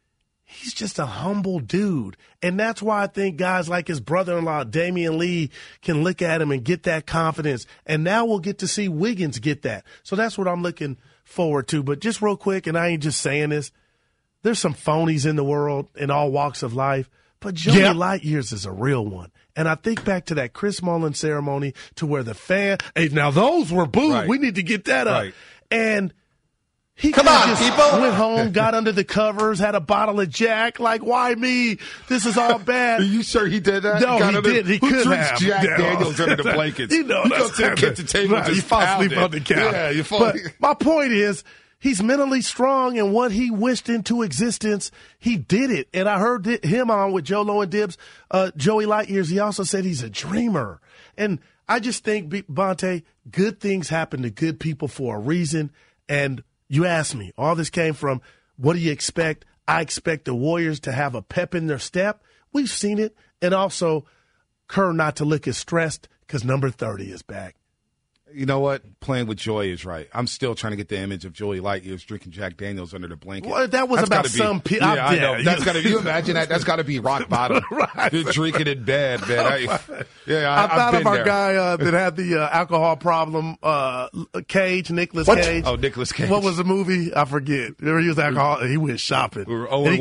he's just a humble dude. And that's why I think guys like his brother-in-law, Damian Lee, can look at him and get that confidence. And now we'll get to see Wiggins get that. So that's what I'm looking forward to. But just real quick, and I ain't just saying this, there's some phonies in the world in all walks of life, but Joey Light Years is a real one. And I think back to that Chris Mullin ceremony to where the hey, now those were booed. Right. We need to get that up. And he went home, got under the covers, had a bottle of Jack. Like, why me? This is all bad. Are you sure he did that? No, he did. He could have. Jack Daniels under the blankets. You goes to the kitchen table and just you fall asleep on the couch. Yeah, you fall. But my point is, he's mentally strong, and what he wished into existence, he did it. And I heard him on with Joe Low and Dibs, Joey Light Years. He also said he's a dreamer. And I just think, Bonte, good things happen to good people for a reason. And you asked me, all this came from, what do you expect? I expect the Warriors to have a pep in their step. We've seen it. And also, Kerr not to look as stressed because number 30 is back. You know what? Playing with Joy is right. I'm still trying to get the image of Joey Light Years drinking Jack Daniels under the blanket. Well, that was that's about some people. Yeah, I know. That's got to. You imagine that? That's got to be rock bottom. Right. You're drinking in bed, man. I thought of our guy that had the alcohol problem, Nicolas Cage. Oh, Nicolas Cage. What was the movie? I forget. He was alcohol. He went shopping. Owen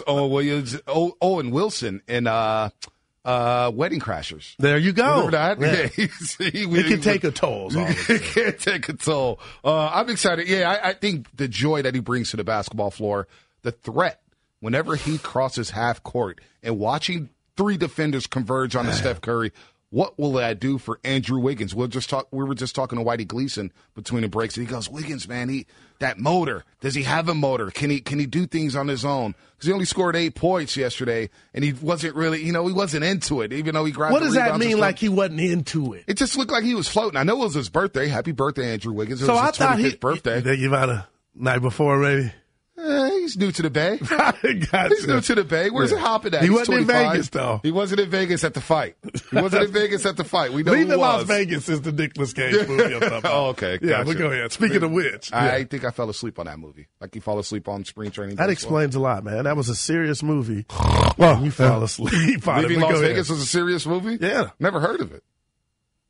Wilson in Wedding Crashers. There you go. Remember that? Yeah. He can take a toll. He can take a toll. I'm excited. Yeah, I think the joy that he brings to the basketball floor, the threat, whenever he crosses half court and watching 3 defenders converge on Steph Curry, what will that do for Andrew Wiggins? We were just talking to Whitey Gleason between the breaks, and he goes, Wiggins, man, that motor. Does he have a motor? Can he do things on his own? Because he only scored 8 points yesterday, and he wasn't really, he wasn't into it, even though he grabbed. What does that mean? Like he wasn't into it? It just looked like he was floating. I know it was his birthday. Happy birthday, Andrew Wiggins! It was his 25th birthday. They give out a night before, maybe. He's new to the Bay. Gotcha. He's new to the Bay. Where's it hopping at? He wasn't 25. In Vegas, though. He wasn't in Vegas at the fight. We know Leaving Las Vegas is the Nicolas Cage movie I'm talking about. Oh, okay. Yeah, but go ahead. Speaking of which. I think I fell asleep on that movie. Like you fall asleep on Spring Training. That explains a lot, man. That was a serious movie. Well, you fell asleep on it. Leaving Las Vegas was a serious movie? Yeah. Never heard of it.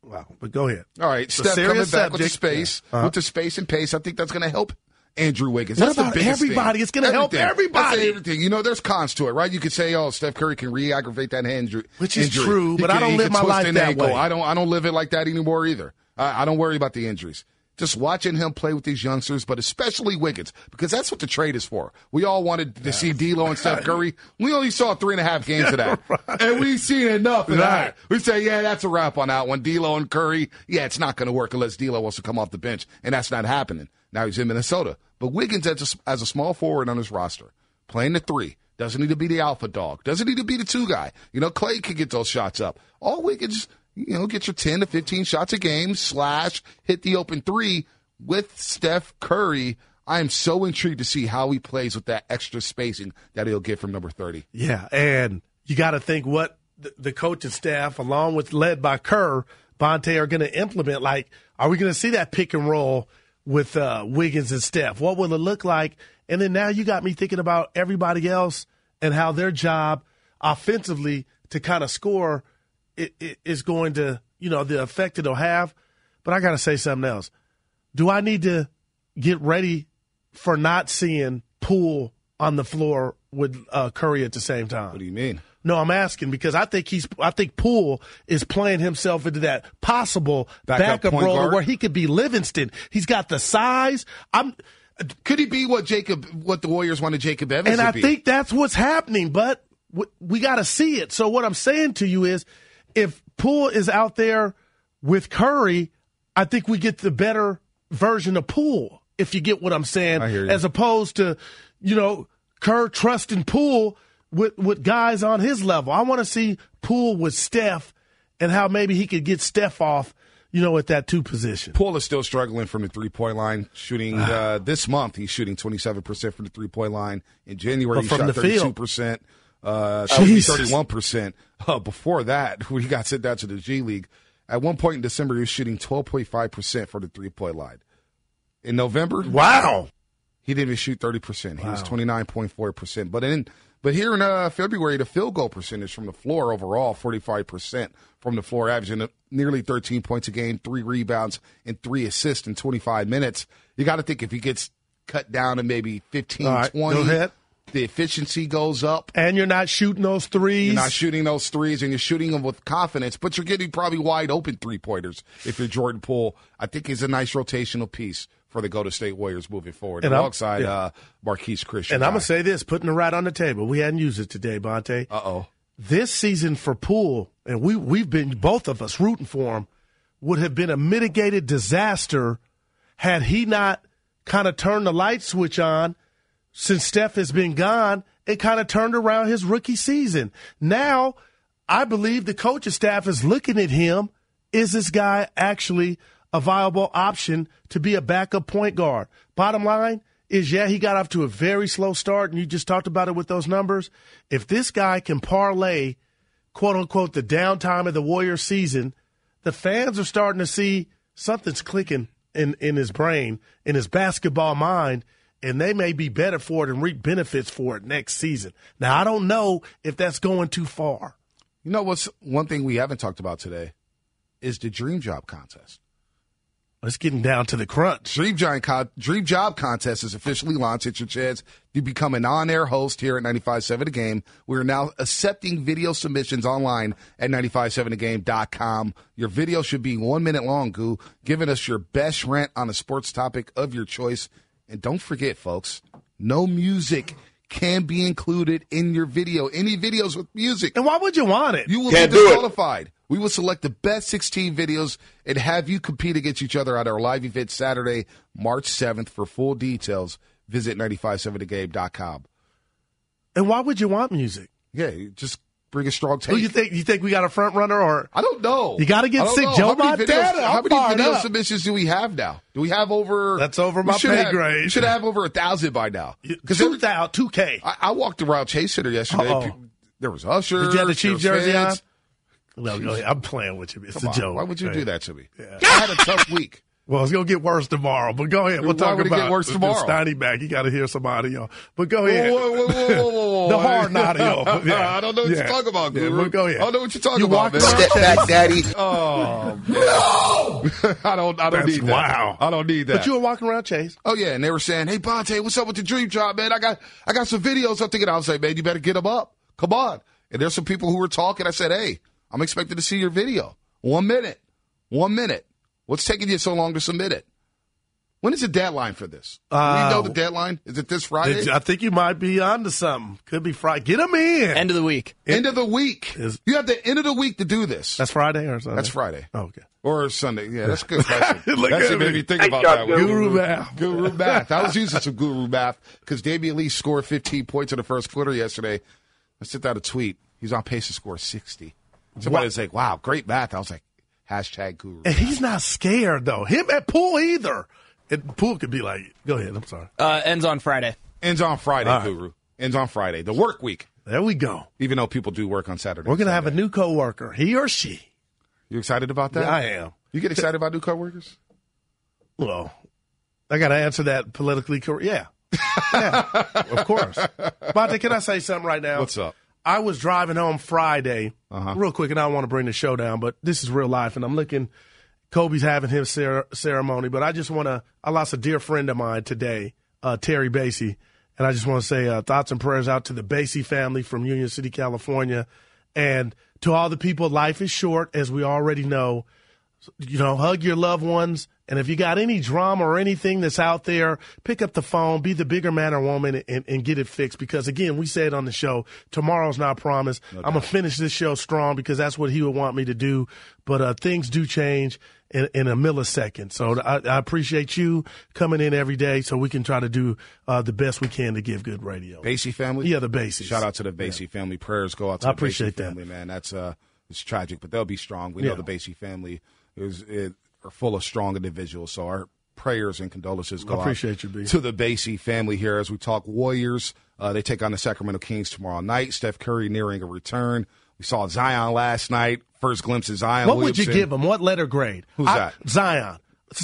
Wow, but go ahead. All right, Steph coming back with the space, with the space and pace. I think that's going to help Andrew Wiggins. What That's about the biggest everybody? thing. It's going to help everybody. That's everything. You know, there's cons to it, right? You could say, "Oh, Steph Curry can re-aggravate that injury," which is true. But I don't live my life that way. I don't live it like that anymore either. I don't worry about the injuries. Just watching him play with these youngsters, but especially Wiggins, because that's what the trade is for. We all wanted to see D'Lo and Steph Curry. We only saw 3.5 games of that, and we've seen enough of that. We say, yeah, that's a wrap on that one. D'Lo and Curry, yeah, it's not going to work unless D'Lo wants to come off the bench, and that's not happening. Now he's in Minnesota. But Wiggins, as a small forward on his roster, playing the 3, doesn't need to be the alpha dog, doesn't need to be the 2 guy. You know, Clay can get those shots up. All Wiggins, get your 10 to 15 shots a game, hit the open 3 with Steph Curry. I am so intrigued to see how he plays with that extra spacing that he'll get from number 30. Yeah, and you got to think what the coaching staff, along with led by Kerr, Bonte, are going to implement. Like, are we going to see that pick and roll with Wiggins and Steph? What will it look like? And then now you got me thinking about everybody else and how their job offensively to kind of score is going to, the effect it'll have. But I got to say something else. Do I need to get ready for not seeing Poole on the floor with Curry at the same time? What do you mean? No, I'm asking because I think Poole is playing himself into that possible backup role where he could be Livingston. He's got the size. Could he be what the Warriors wanted Jacob Evans to be? And I think that's what's happening, but we got to see it. So what I'm saying to you is, if Poole is out there with Curry, I think we get the better version of Poole, if you get what I'm saying, I hear you. As opposed to, Kerr trusting Poole with guys on his level. I want to see Poole with Steph and how maybe he could get Steph off, at that 2 position. Poole is still struggling from the 3-point line, shooting this month. He's shooting 27% from the 3-point line. In January, he shot 32%. 31%. Before that, we got sent down to the G League. At one point in December, he was shooting 12.5% for the 3-point line. In November, he didn't even shoot 30%. He was 29.4%. But here in February, the field goal percentage from the floor overall, 45% from the floor, averaging nearly 13 points a game, 3 rebounds, and 3 assists in 25 minutes. You got to think if he gets cut down to maybe 15, 20, the efficiency goes up. And you're not shooting those threes. You're not shooting those threes, and you're shooting them with confidence, but you're getting probably wide open 3-pointers if you're Jordan Poole. I think he's a nice rotational piece for the Golden State Warriors moving forward, and alongside Marquise Christian. And I'm going to say this, putting it right on the table. We hadn't used it today, Bonte. This season for Poole, and we've been, both of us, rooting for him, would have been a mitigated disaster had he not kind of turned the light switch on. Since Steph has been gone, it kind of turned around his rookie season. Now, I believe the coaching staff is looking at him. Is this guy actually a viable option to be a backup point guard? Bottom line is, he got off to a very slow start, and you just talked about it with those numbers. If this guy can parlay, quote-unquote, the downtime of the Warriors season, the fans are starting to see something's clicking in his brain, in his basketball mind, and they may be better for it and reap benefits for it next season. Now, I don't know if that's going too far. You know what's one thing we haven't talked about today is the Dream Job Contest. It's getting down to the crunch. Dream Job Contest is officially launched. It's your chance to become an on-air host here at 95.7 The Game. We are now accepting video submissions online at 957thegame.com. Your video should be 1 minute long, Goo, giving us your best rant on a sports topic of your choice. And don't forget, folks, no music can be included in your video. Any videos with music. And why would you want it? You will be disqualified. We will select the best 16 videos and have you compete against each other at our live event Saturday, March 7th. For full details, visit 957thegame.com. And why would you want music? Yeah, just bring a strong take. Who you think we got a front runner, or I don't know. You got to get sick, Joe Montana. How many video submissions do we have now? Do we have over? That's over my pay grade. We should have over 1,000 by now. 2K. I walked around Chase Center yesterday. There was Usher. Did you have the Chief jersey on? No, I'm playing with you. It's a joke. Why would you do that to me? Yeah. I had a tough week. Well, it's going to get worse tomorrow, but go ahead. We'll Why talk would it about get worse tomorrow? Steiny back. You got to hear some audio. But go ahead. Whoa. The hard audio. Yeah. I don't know what you're talking about, Guru. Yeah, but go ahead. I don't know what you're talking about, man. Step back, Daddy. Oh, no! I don't need that. Wow. I don't need that. But you were walking around Chase. Oh, yeah, and they were saying, hey, Bonte, what's up with the dream job, man? I got some videos. I'm thinking, I was like, man, you better get them up. Come on. And there's some people who were talking. I said, hey, I'm expected to see your video. 1 minute. 1 minute. What's taking you so long to submit it? When is the deadline for this? Do we know the deadline? Is it this Friday? I think you might be onto something. Could be Friday. Get them in. End of the week. End of the week. You have the end of the week to do this. That's Friday or Sunday? That's Friday. Oh, okay. Or Sunday. Yeah, that's a good question. Look That's at what made me. me think about that one. Guru math. Guru math. I was using some guru math because Damian Lee scored 15 points in the first quarter yesterday. I sent out a tweet. He's on pace to score 60. Somebody was like, wow, great math. I was like, hashtag guru. And he's not scared, though. Him at Poole either. Poole could be like, go ahead, I'm sorry. Ends on Friday. Ends on Friday, All right. Guru. Ends on Friday. The work week. There we go. Even though people do work on Saturday. We're going to have a new coworker, he or she. You excited about that? Yeah, I am. You get excited about new coworkers? Well, I got to answer that politically correct. Yeah. Yeah, of course. Bonte, can I say something right now? What's up? I was driving home Friday, real quick, and I don't want to bring the show down, but this is real life, and I'm looking. Kobe's having his ceremony, but I lost a dear friend of mine today, Terry Basie, and I just want to say thoughts and prayers out to the Basie family from Union City, California, and to all the people. Life is short, as we already know. You know, hug your loved ones, and if you got any drama or anything that's out there, pick up the phone, be the bigger man or woman, and get it fixed. Because, again, we said on the show, tomorrow's not promised. I'm going to finish this show strong because that's what he would want me to do. But things do change in a millisecond. So I appreciate you coming in every day so we can try to do the best we can to give good radio. Basie family? Yeah, the Basies. Shout out to the Basie family. Prayers go out to I the appreciate Basie family, man. That's it's tragic, but they'll be strong. We know the Basie family are full of strong individuals, so our prayers and condolences go out you, B. to the Basie family here as we talk Warriors. They take on the Sacramento Kings tomorrow night. Steph Curry nearing a return. We saw Zion last night. First glimpse of Zion. What Williamson. would you give him? What letter grade? Who's that? Zion.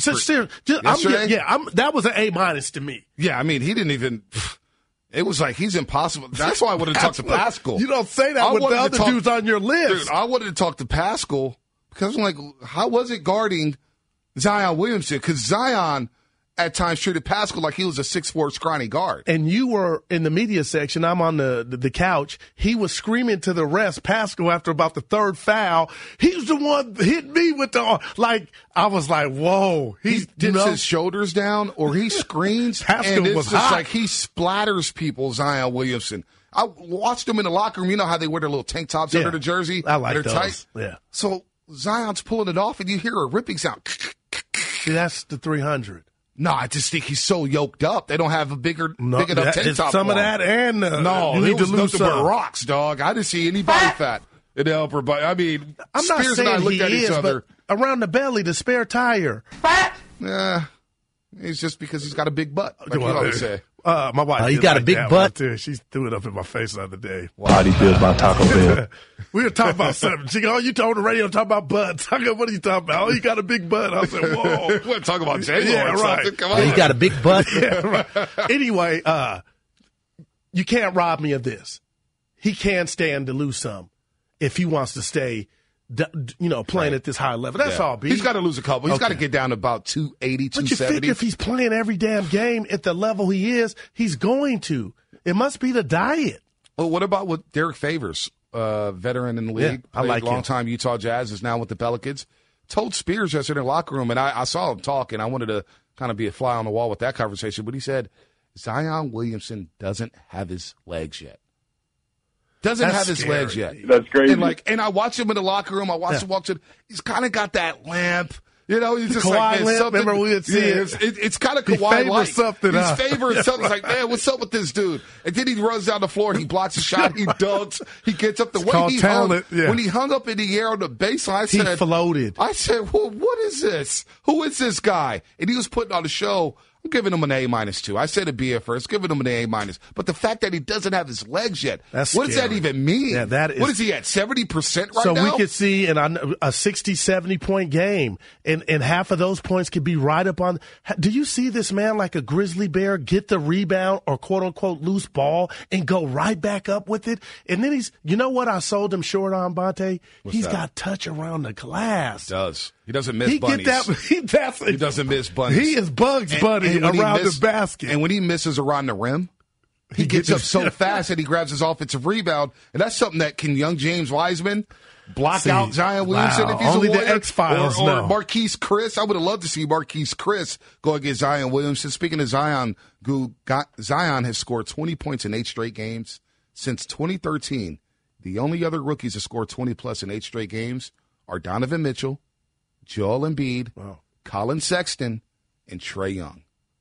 Yesterday? That was an A- to me. Yeah, I mean, he didn't even. It was like he's impossible. That's why I wanted to talk to Pascal. You don't say that with the other dudes on your list. Dude, I wanted to talk to Pascal because I'm like, how was it guarding Zion Williamson? Because Zion at times treated Pascal like he was a 6'4" scrawny guard. And you were in the media section. I'm on the couch. He was screaming to the rest, Pascal, after about the third foul. He's the one that hit me with the I was like, whoa. He dips his shoulders down or he screens. Pascal and it's was just hot. like he splatters people, Zion Williamson. I watched him in the locker room. You know how they wear their little tank tops under the jersey? I like They're those. tight. Yeah. So Zion's pulling it off and you hear a ripping sound. See, that's the 300. No, I just think he's so yoked up. They don't have a big enough tank it's top. some for of him. that, and no, you need it was to lose nothing but some. rocks, dog. I didn't see any body fat in the upper body. I mean, I'm not Spears saying and I looked he at each is, other. but around the belly, the spare tire. Yeah, it's just because he's got a big butt, like you always say. My wife. you did got a like big that butt? one, too. She threw it up in my face the other day. How do you feel about Taco Bell? We were talking about something. She go, "Oh, you told the radio to talk about butts." I go, "What are you talking about?" "Oh, you got a big butt." I said, "Whoa." We're talking about J-Lo Yeah, or right. something. Come on. You got a big butt? Yeah, right. Anyway, you can't rob me of this. He can stand to lose some if he wants to stay, playing at this high level. That's all, B. He's got to lose a couple. He's got to get down to about 280, But you 270. figure if he's playing every damn game at the level he is, he's going to. It must be the diet. Well, what about with Derek Favors, veteran in the league? Yeah, I like him. Long-time Utah Jazz, is now with the Pelicans. Told Spears yesterday in the locker room, and I saw him talk, and I wanted to kind of be a fly on the wall with that conversation, but he said Zion Williamson doesn't have his legs yet. Doesn't That's have his scary. legs yet. That's crazy. And I watched him in the locker room. I watched him walk to. He's kind of got that lamp. You know, he's just Kawhi like, man, lamp, something. remember we would see it? It's kind of He Kawhi favors like. something, He's huh? favoring something. It's like, man, what's up with this dude? And then he runs down the floor and he blocks a shot. He dunks. He gets up the way called he talent, hung. yeah. When he hung up in the air on the baseline, He floated. I said, well, what is this? Who is this guy? And he was putting on a show. I'm giving him an A- too. I said a B at first, giving him an A-. But the fact that he doesn't have his legs yet, That's what does that scary. even mean? Yeah, that is, what is he at, 70% right so now? we could see a 60, 70-point game, and half of those points could be right up on. Do you see this man like a grizzly bear get the rebound or quote-unquote loose ball and go right back up with it? And then you know what I sold him short on, Bonte? He's got touch around the glass. He does. He doesn't miss bunnies. He doesn't miss bunnies. He is Bugs Bunny around the basket. And when he misses around the rim, he gets up so fast that he grabs his offensive rebound. And that's something that can young James Wiseman block out Zion Williamson if he's only a Warrior? The X-Files or know. Marquise Chris. I would have loved to see Marquise Chris go against Zion Williamson. Speaking of Zion, Zion has scored 20 points in 8 straight games since 2013. The only other rookies to score 20-plus in 8 straight games are Donovan Mitchell, Joel Embiid, Colin Sexton, and Trae Young.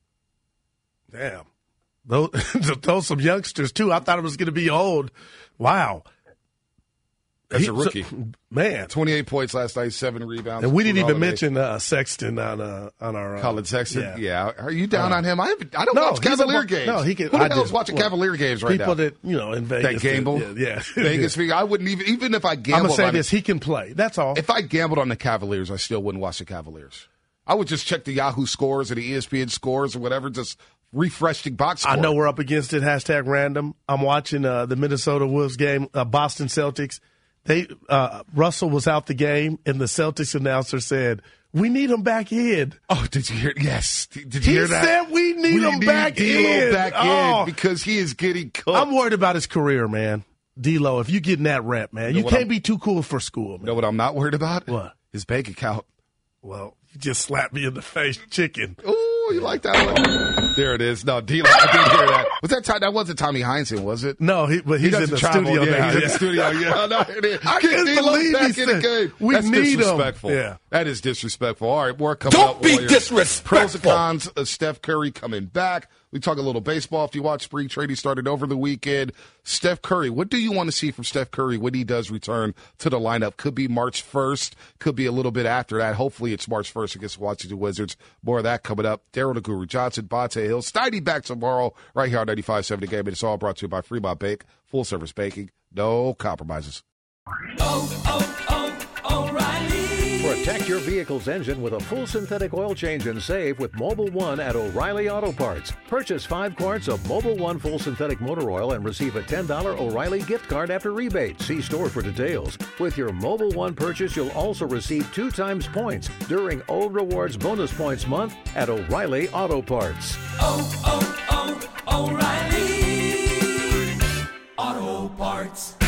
Damn. Those some youngsters, too. I thought it was going to be old. Wow. That's a rookie. Man. 28 points last night, 7 rebounds. And we didn't even mention Sexton on our Colin Sexton. Yeah. Are you down on him? I don't watch Cavalier games. No, he can. Who the hell is watching Cavalier games right people now? People that in Vegas. That gamble. Yeah. Vegas. I wouldn't even if I gambled. I'm gonna say on this: he can play. That's all. If I gambled on the Cavaliers, I still wouldn't watch the Cavaliers. I would just check the Yahoo scores or the ESPN scores or whatever. Just refresh the box score. I know we're up against it. #random. I'm watching the Minnesota Wolves game, Boston Celtics. Russell was out the game, and the Celtics announcer said, "We need him back in." Oh, did you hear? Yes, did you hear that? He said, "We need him back in." Back in because he is getting cooked. I'm worried about his career, man. D-Lo, if you getting that rep, man, you can't be too cool for school, man. You know what I'm not worried about? What? His bank account. Well, you just slapped me in the face, chicken. Ooh, you like that one? There it is. No, D-Lo, I didn't hear that. Was that wasn't Tommy Heinsohn, was it? No, but he's in the studio now. He's in the studio. Yeah, no, it is. I can't believe back in the game. That's need disrespectful. Him. Yeah. That is disrespectful. All right, more coming up. Don't be disrespectful. Pros and cons of Steph Curry coming back. We talk a little baseball. If you watch spring training started over the weekend, Steph Curry, what do you want to see from Steph Curry when he does return to the lineup? Could be March 1st. Could be a little bit after that. Hopefully it's March 1st against the Washington Wizards. More of that coming up. Daryl the Guru Johnson, Bonte Hill, Steiny back tomorrow right here on 95.7 The Game. And it's all brought to you by Fremont Bank. Full service banking. No compromises. O'Reilly. Protect your vehicle's engine with a full synthetic oil change and save with Mobil 1 at O'Reilly Auto Parts. Purchase 5 quarts of Mobil 1 full synthetic motor oil and receive a $10 O'Reilly gift card after rebate. See store for details. With your Mobil 1 purchase, you'll also receive 2 times points during O Rewards Bonus Points Month at O'Reilly Auto Parts. O'Reilly Auto Parts.